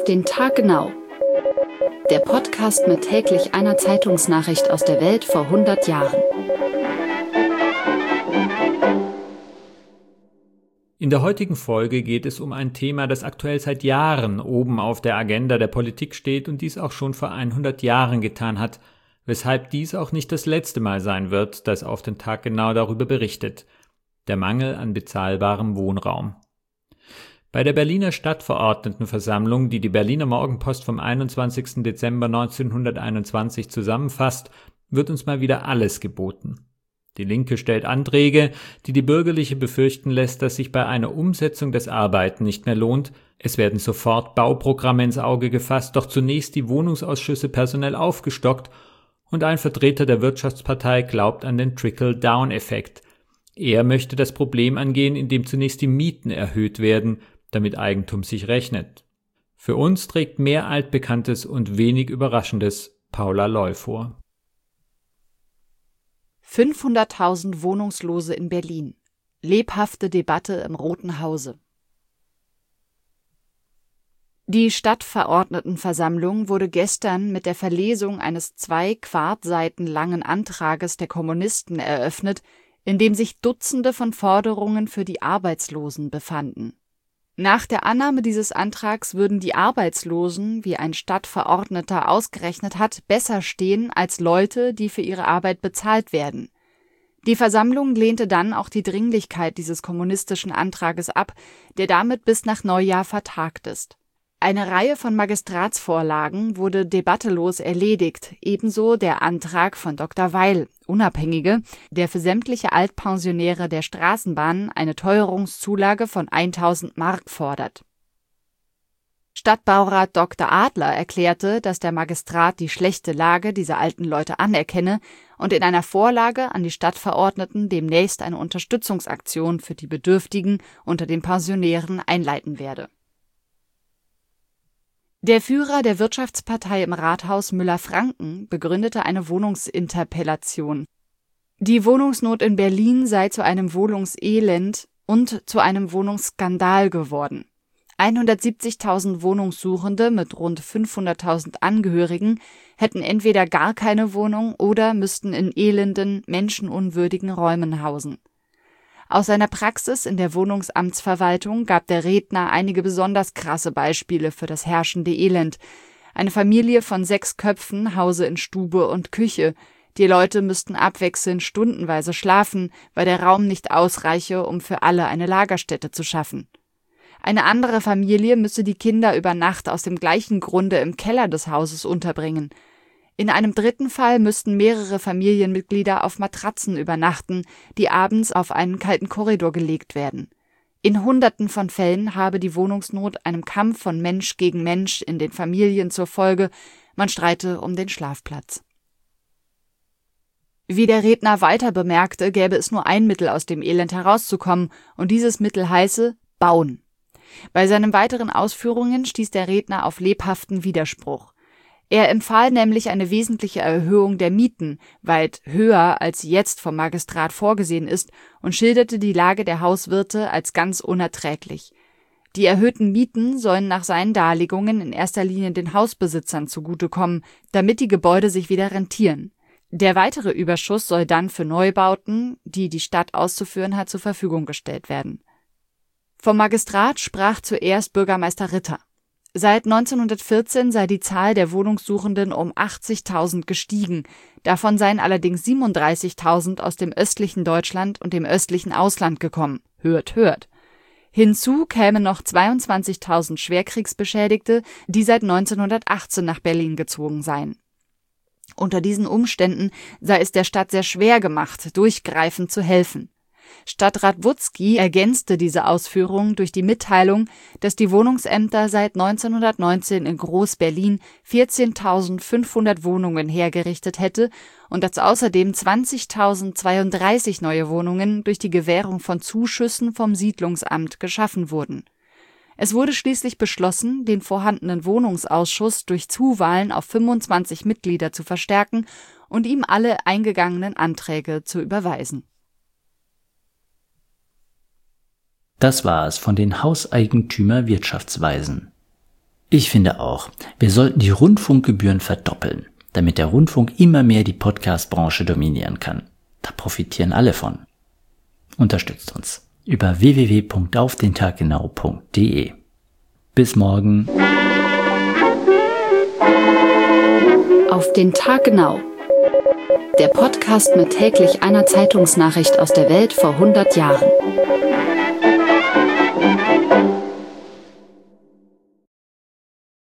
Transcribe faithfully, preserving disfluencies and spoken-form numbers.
den Tag genau. Der Podcast mit täglich einer Zeitungsnachricht aus der Welt vor hundert Jahren. In der heutigen Folge geht es um ein Thema, das aktuell seit Jahren oben auf der Agenda der Politik steht und dies auch schon vor hundert Jahren getan hat, weshalb dies auch nicht das letzte Mal sein wird, dass auf den Tag genau darüber berichtet: der Mangel an bezahlbarem Wohnraum. Bei der Berliner Stadtverordnetenversammlung, die die Berliner Morgenpost vom einundzwanzigsten Dezember neunzehnhunderteinundzwanzig zusammenfasst, wird uns mal wieder alles geboten. Die Linke stellt Anträge, die die Bürgerliche befürchten lässt, dass sich bei einer Umsetzung das Arbeiten nicht mehr lohnt. Es werden sofort Bauprogramme ins Auge gefasst, doch zunächst die Wohnungsausschüsse personell aufgestockt und ein Vertreter der Wirtschaftspartei glaubt an den Trickle-Down-Effekt. Er möchte das Problem angehen, indem zunächst die Mieten erhöht werden, damit Eigentum sich rechnet. Für uns trägt mehr Altbekanntes und wenig Überraschendes Paula Loy vor. fünfhunderttausend Wohnungslose in Berlin. Lebhafte Debatte im Roten Hause. Die Stadtverordnetenversammlung wurde gestern mit der Verlesung eines zwei Quartseiten langen Antrages der Kommunisten eröffnet, in dem sich Dutzende von Forderungen für die Arbeitslosen befanden. Nach der Annahme dieses Antrags würden die Arbeitslosen, wie ein Stadtverordneter ausgerechnet hat, besser stehen als Leute, die für ihre Arbeit bezahlt werden. Die Versammlung lehnte dann auch die Dringlichkeit dieses kommunistischen Antrages ab, der damit bis nach Neujahr vertagt ist. Eine Reihe von Magistratsvorlagen wurde debattelos erledigt, ebenso der Antrag von Doktor Weil, Unabhängige, der für sämtliche Altpensionäre der Straßenbahn eine Teuerungszulage von tausend Mark fordert. Stadtbaurat Doktor Adler erklärte, dass der Magistrat die schlechte Lage dieser alten Leute anerkenne und in einer Vorlage an die Stadtverordneten demnächst eine Unterstützungsaktion für die Bedürftigen unter den Pensionären einleiten werde. Der Führer der Wirtschaftspartei im Rathaus, Müller-Franken, begründete eine Wohnungsinterpellation. Die Wohnungsnot in Berlin sei zu einem Wohnungselend und zu einem Wohnungsskandal geworden. hundertsiebzigtausend Wohnungssuchende mit rund fünfhunderttausend Angehörigen hätten entweder gar keine Wohnung oder müssten in elenden, menschenunwürdigen Räumen hausen. Aus seiner Praxis in der Wohnungsamtsverwaltung gab der Redner einige besonders krasse Beispiele für das herrschende Elend. Eine Familie von sechs Köpfen hause in Stube und Küche. Die Leute müssten abwechselnd stundenweise schlafen, weil der Raum nicht ausreiche, um für alle eine Lagerstätte zu schaffen. Eine andere Familie müsse die Kinder über Nacht aus dem gleichen Grunde im Keller des Hauses unterbringen. In einem dritten Fall müssten mehrere Familienmitglieder auf Matratzen übernachten, die abends auf einen kalten Korridor gelegt werden. In Hunderten von Fällen habe die Wohnungsnot einem Kampf von Mensch gegen Mensch in den Familien zur Folge, man streite um den Schlafplatz. Wie der Redner weiter bemerkte, gäbe es nur ein Mittel, aus dem Elend herauszukommen, und dieses Mittel heiße Bauen. Bei seinen weiteren Ausführungen stieß der Redner auf lebhaften Widerspruch. Er empfahl nämlich eine wesentliche Erhöhung der Mieten, weit höher als jetzt vom Magistrat vorgesehen ist, und schilderte die Lage der Hauswirte als ganz unerträglich. Die erhöhten Mieten sollen nach seinen Darlegungen in erster Linie den Hausbesitzern zugutekommen, damit die Gebäude sich wieder rentieren. Der weitere Überschuss soll dann für Neubauten, die die Stadt auszuführen hat, zur Verfügung gestellt werden. Vom Magistrat sprach zuerst Bürgermeister Ritter. Seit neunzehnhundertvierzehn sei die Zahl der Wohnungssuchenden um achtzigtausend gestiegen, davon seien allerdings siebenunddreißigtausend aus dem östlichen Deutschland und dem östlichen Ausland gekommen. Hört, hört. Hinzu kämen noch zweiundzwanzigtausend Schwerkriegsbeschädigte, die seit neunzehnhundertachtzehn nach Berlin gezogen seien. Unter diesen Umständen sei es der Stadt sehr schwer gemacht, durchgreifend zu helfen. Stadtrat Wutzki ergänzte diese Ausführungen durch die Mitteilung, dass die Wohnungsämter seit neunzehnhundertneunzehn in Groß-Berlin vierzehntausendfünfhundert Wohnungen hergerichtet hätte und dass außerdem zwanzigtausendzweiunddreißig neue Wohnungen durch die Gewährung von Zuschüssen vom Siedlungsamt geschaffen wurden. Es wurde schließlich beschlossen, den vorhandenen Wohnungsausschuss durch Zuwahlen auf fünfundzwanzig Mitglieder zu verstärken und ihm alle eingegangenen Anträge zu überweisen. Das war es von den Hauseigentümer-Wirtschaftsweisen. Ich finde auch, wir sollten die Rundfunkgebühren verdoppeln, damit der Rundfunk immer mehr die Podcast-Branche dominieren kann. Da profitieren alle von. Unterstützt uns über w w w punkt auf den tag genau punkt d e. Bis morgen. Auf den Tag genau. Der Podcast mit täglich einer Zeitungsnachricht aus der Welt vor hundert Jahren.